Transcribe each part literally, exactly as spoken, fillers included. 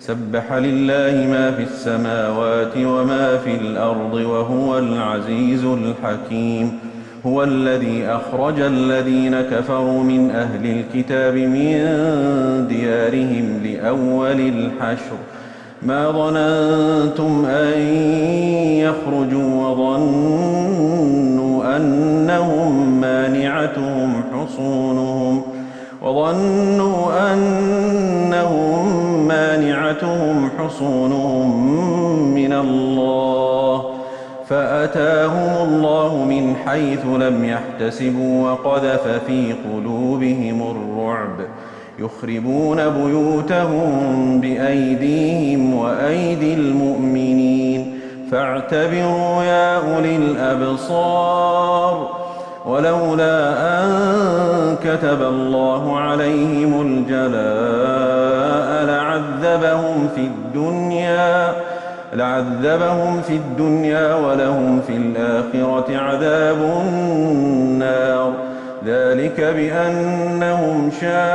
سبح لله ما في السماوات وما في الأرض وهو العزيز الحكيم. هو الذي أخرج الذين كفروا من أهل الكتاب من ديارهم لأول الحشر ما ظننتم أن يخرجوا وظنوا أنهم مانعتهم حصونهم وظنوا أنهم مانعتهم حصونهم من الله فأتاهم الله من حيث لم يحتسبوا وقذف في قلوبهم الرعب يخربون بيوتهم بأيديهم وأيدي المؤمنين فاعتبروا يا أولي الأبصار. ولولا أن كتب الله عليهم الجلاء لعذبهم في الدنيا لعذبهم في الدنيا ولهم في الآخرة عذاب النار ذلك بأنهم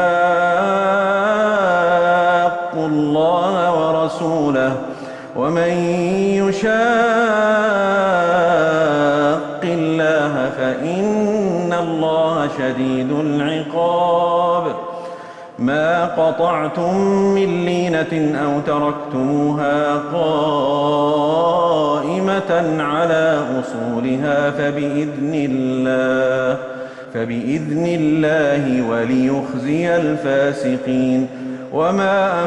شاقوا الله ورسوله ومن يشاق الله فإن الله شديد العقاب. ما قطعتم من لينة أو تركتموها قائمة على أصولها فبإذن الله فبإذن الله وليخزي الفاسقين. وما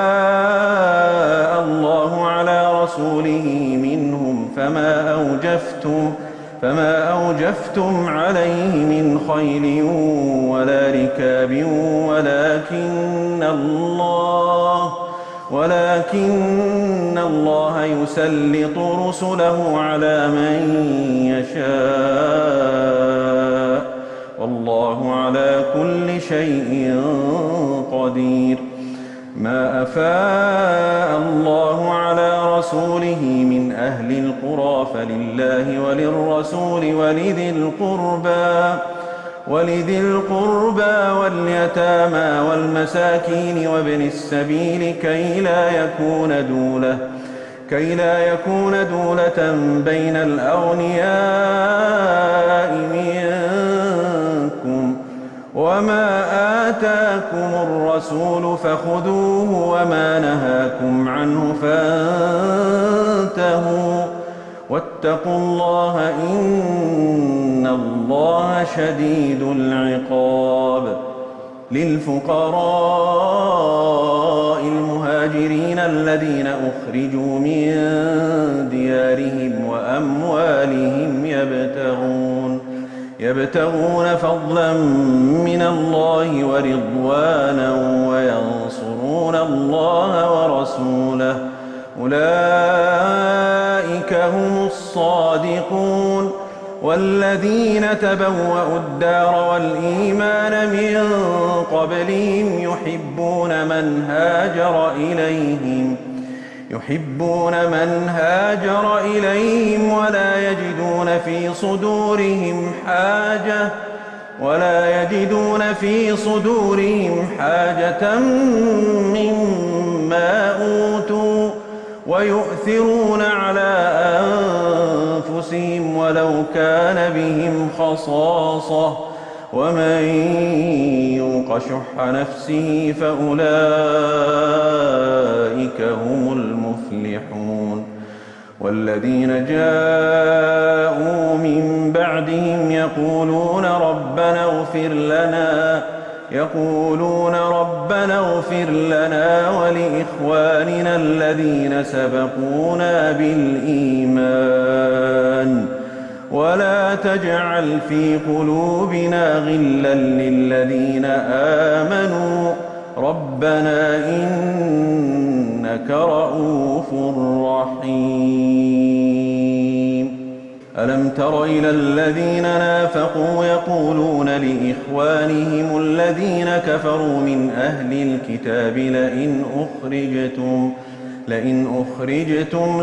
أفاء الله على رسوله منهم فما أوجفتم فما أوجفتم عليه من خيل ولا ركاب ولكن الله ولكن الله يسلط رسله على من يشاء والله على كل شيء قدير. ما أفاء الله على رسوله من أهل القرى فلله وللرسول ولذي القربى ولذي القربى واليتامى والمساكين وابن السبيل كي لا يكون دولة كي لا يكون دولة بين الأغنياء منكم. وما آتاكم الرسول فخذوه وما نهاكم عنه فانتهوا واتقوا الله إن الله شديد العقاب. للفقراء المهاجرين الذين أخرجوا من ديارهم وأموالهم يبتغون يبتغون فضلا من الله ورضوانا وينصرون الله ورسوله أولئك هم الصادقون. والذين تبوأوا الدار والإيمان من قبلهم يحبون من هاجر إليهم يحبون من هاجر إليهم ولا يجدون في صدورهم حاجة ولا يجدون في صدورهم حاجة مما أوتوا ويؤثرون على أنفسهم ولو كان بهم خصاصة ومن يوق شح نفسه فأولئك هم المفلحون. والذين جاءوا من بعدهم يقولون ربنا اغفر لنا يقولون ربنا اغفر لنا ولإخواننا الذين سبقونا بالإيمان ولا تجعل في قلوبنا غلا للذين آمنوا ربنا إنك رؤوف رحيم. ألم تر إلى الذين نافقوا يقولون لإخوانهم الذين كفروا من أهل الكتاب لئن أخرجتم لئن أخرجتم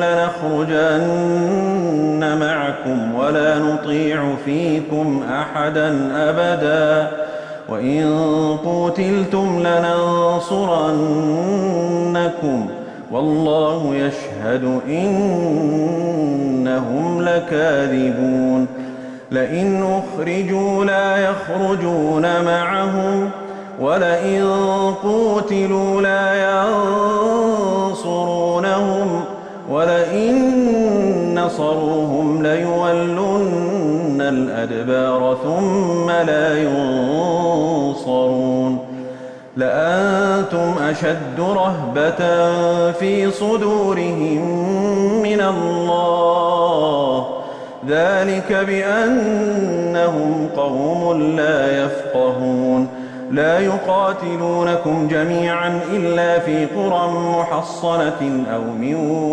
لنخرجن معكم ولا نطيع فيكم أحدا أبدا وإن قتلتم لننصرنكم والله يشهد إنهم لكاذبون لئن أخرجوا لا يخرجون معهم ولئن قوتلوا لا ينصرونهم ولئن نصروهم ليولن الأدبار ثم لا ينصرون لأنتم أشد رهبة في صدورهم من الله ذلك بأنهم قوم لا يفقهون لا يقاتلونكم جميعا إلا في قرى محصنة أو من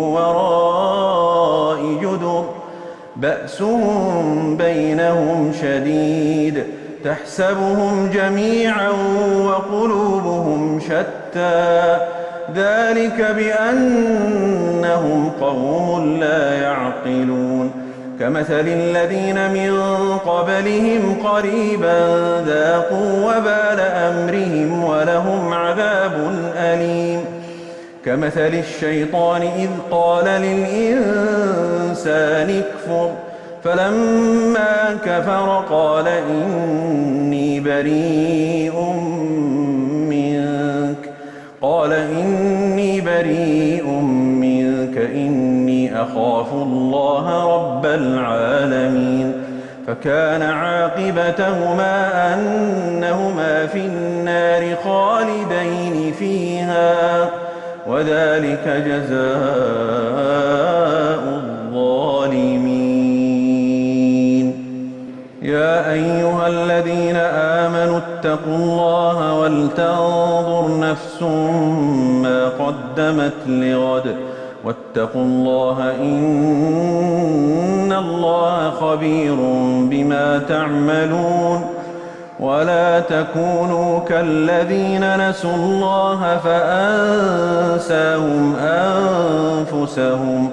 وراء جدر بأسهم بينهم شديد تحسبهم جميعا وقلوبهم شتى ذلك بأنهم قوم لا يعقلون كمثل الذين من قبلهم قريبا ذاقوا وبال أمرهم ولهم عذاب أليم كمثل الشيطان إذ قال للإنسان اكفر فلما كفر قال إني بريء منك قال إني بريء منك إني أخاف الله رب العالمين فكان عاقبتهما أنهما في النار خالدين فيها وذلك جزاء الظالمين يا أيها الذين آمنوا اتقوا الله ولتنظر نفس ما قدمت لغد واتقوا الله إن الله خبير بما تعملون ولا تكونوا كالذين نسوا الله فأنساهم أنفسهم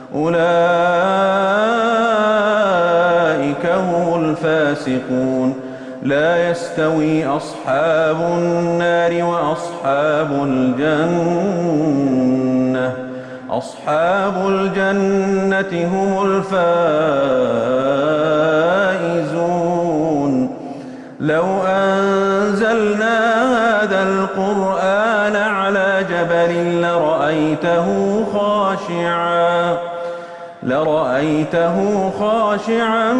أولئك هم الفاسقون لا يستوي أصحاب النار وأصحاب الجنة أصحاب الجنة هم الفائزون لو أنزلنا هذا القرآن على جبل لرأيته خاشعا لرأيته خاشعا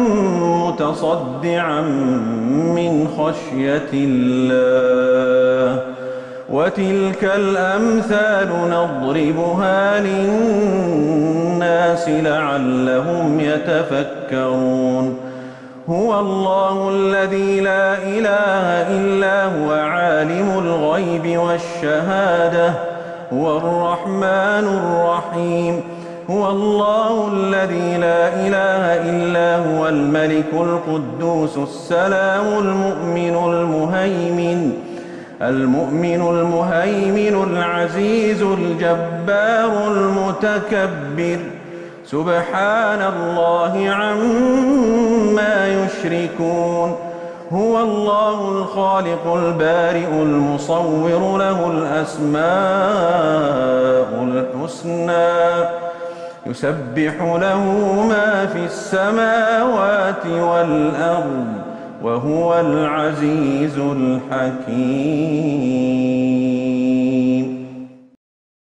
متصدعا من خشية الله وتلك الأمثال نضربها للناس لعلهم يتفكرون هو الله الذي لا إله إلا هو عالم الغيب والشهادة هو الرحمن الرحيم هو الله الذي لا إله إلا هو الملك القدوس السلام المؤمن المهيمن المؤمن المهيمن العزيز الجبار المتكبر سبحان الله عما يشركون هو الله الخالق البارئ المصور له الأسماء الحسنى يسبح له ما في السماوات والأرض وهو العزيز الحكيم